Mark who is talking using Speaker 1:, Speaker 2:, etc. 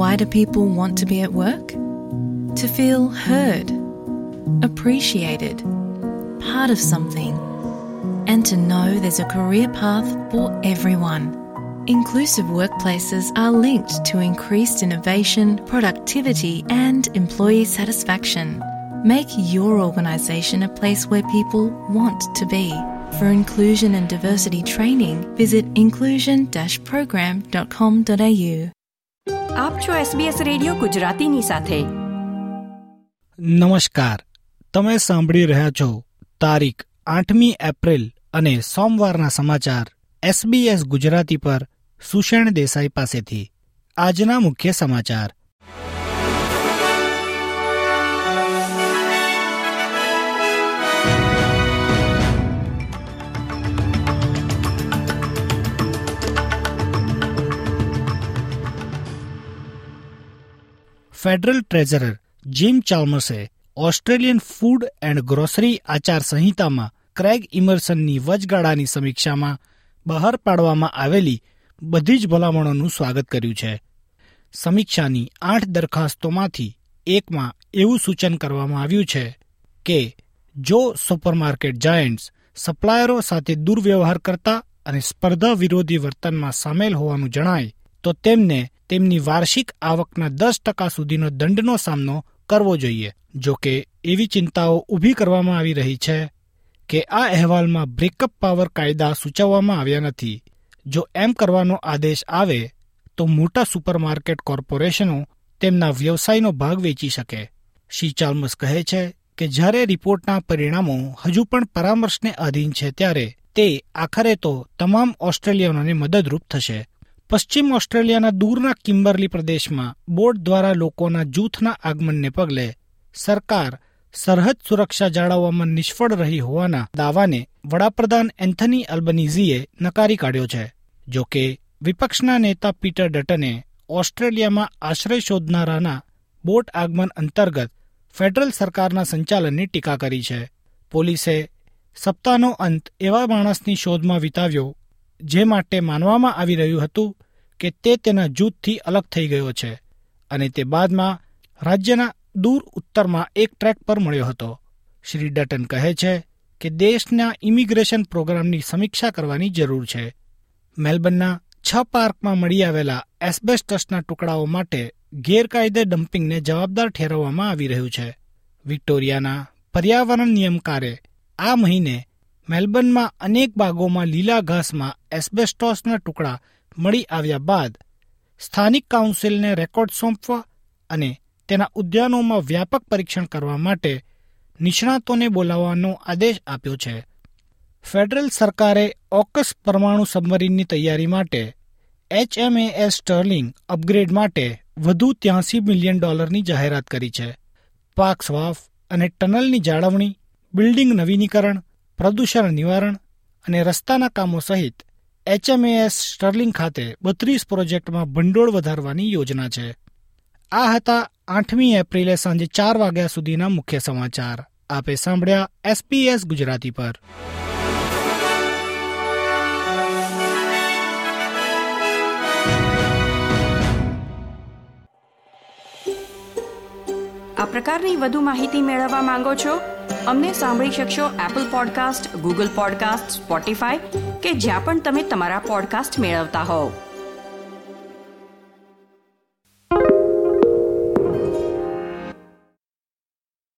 Speaker 1: Why do people want to be at work? To feel heard, appreciated, part of something, and to know there's a career path for everyone. Inclusive workplaces are linked to increased innovation, productivity, and employee satisfaction. Make your organisation a place where people want to be. For inclusion and diversity training, visit inclusion-program.com.au.
Speaker 2: આપ છો SBS radio ગુજરાતીની સાથે.
Speaker 3: નમસ્કાર, તમે સાંભળી રહ્યા છો તારીખ 8મી એપ્રિલ અને સોમવારના સમાચાર SBS ગુજરાતી પર સુષેણ દેસાઈ પાસેથી. આજના મુખ્ય સમાચાર. ફેડરલ ટ્રેઝરર જીમ ચાલ્મર્સે ઓસ્ટ્રેલિયન ફૂડ એન્ડ ગ્રોસરી આચાર સંહિતામાં ક્રેગ ઇમર્સનની વચગાળાની સમીક્ષામાં બહાર પાડવામાં આવેલી બધી જ ભલામણોનું સ્વાગત કર્યું છે. સમીક્ષાની 8 દરખાસ્તોમાંથી એકમાં એવું સૂચન કરવામાં આવ્યું છે કે જો સુપરમાર્કેટ જાયન્ટ્સ સપ્લાયરો સાથે દુર્વ્યવહાર કરતા અને સ્પર્ધા વિરોધી વર્તનમાં સામેલ હોવાનું જણાય તો તેમને તેમની વાર્ષિક આવકના 10% સુધીનો દંડનો સામનો કરવો જોઈએ. જો કે એવી ચિંતાઓ ઊભી કરવામાં આવી રહી છે કે આ અહેવાલમાં બ્રેકઅપ પાવર કાયદા સૂચવવામાં આવ્યા નથી. જો એમ કરવાનો આદેશ આવે તો મોટા સુપરમાર્કેટ કોર્પોરેશનો તેમના વ્યવસાયનો ભાગ વેચી શકે. શ્રી ચાલ્મર્સ કહે છે કે જ્યારે રિપોર્ટના પરિણામો હજુ પણ પરામર્શને આધીન છે ત્યારે તે આખરે તો તમામ ઓસ્ટ્રેલિયનોને મદદરૂપ થશે. પશ્ચિમ ઓસ્ટ્રેલિયાના દૂરના કિમ્બરલી પ્રદેશમાં બોટ દ્વારા લોકોના જૂથના આગમનને પગલે સરકાર સરહદ સુરક્ષા જાળવવામાં નિષ્ફળ રહી હોવાના દાવાને વડાપ્રધાન એન્થની અલ્બનીઝીએ નકારી કાઢ્યો છે. જો કે વિપક્ષના નેતા પીટર ડટને ઓસ્ટ્રેલિયામાં આશ્રય શોધનારાના બોટ આગમન અંતર્ગત ફેડરલ સરકારના સંચાલનની ટીકા કરી છે. પોલીસે સપ્તાહનો અંત એવા માણસની શોધમાં વિતાવ્યો જે માટે માનવામાં આવી રહ્યું હતું કે તે તેના જૂથથી અલગ થઈ ગયો છે અને તે બાદમાં રાજ્યના દૂર ઉત્તરમાં એક ટ્રેક પર મળ્યો હતો. શ્રી ડટન કહે છે કે દેશના ઇમિગ્રેશન પ્રોગ્રામની સમીક્ષા કરવાની જરૂર છે. મેલબર્નના 6 પાર્કમાં મળી આવેલા એસ્બેસ્ટસના ટુકડાઓ માટે ગેરકાયદે ડમ્પિંગને જવાબદાર ઠેરવવામાં આવી રહ્યું છે. વિક્ટોરિયાના પર્યાવરણ નિયમકારે આ મહિને મેલબર્નમાં અનેક ભાગોમાં લીલા ઘાસમાં એસ્બેસ્ટોસના ટુકડા મળી આવ્યા બાદ સ્થાનિક કાઉન્સિલને રેકોર્ડ સોંપવા અને તેના ઉદ્યાનોમાં વ્યાપક પરીક્ષણ કરવા માટે નિષ્ણાતોને બોલાવવાનો આદેશ આપ્યો છે. ફેડરલ સરકારે ઓકસ પરમાણુ સબમરીનની તૈયારી માટે HMAS સ્ટર્લિંગ અપગ્રેડ માટે વધુ $83 મિલિયન જાહેરાત કરી છે. પાક સ્વાફ અને ટનલની જાળવણી, બિલ્ડિંગ નવીનીકરણ, પ્રદૂષણ નિવારણ અને રસ્તાના કામો સહિત HMAS સ્ટર્લિંગ ખાતે 32 પ્રોજેક્ટમાં ભંડોળ વધારવાની યોજના છે. આ હતા 8મી એપ્રિલે સાંજે 4 વાગ્યા સુધીના મુખ્ય સમાચાર. આપે સાંભળ્યા SBS ગુજરાતી પર.
Speaker 2: આ પ્રકારની વધુ માહિતી મેળવવા માંગો છો? અમને સાંભળી શકશો Apple podcast, Google podcast, Spotify કે જ્યાં પણ તમે તમારા પોડકાસ્ટ મેળવતા હોવ.